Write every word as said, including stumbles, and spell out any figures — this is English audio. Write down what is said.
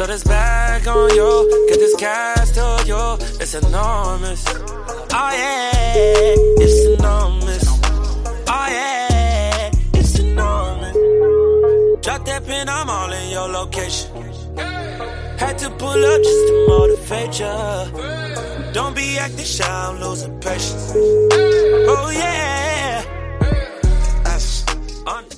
throw this bag on you, get this cash to you. It's enormous. Oh yeah, it's enormous. Oh yeah, it's enormous. Drop that pin, I'm all in your location. Had to pull up just to motivate ya. Don't be acting shy, I'm losing patience. Oh yeah. That's on.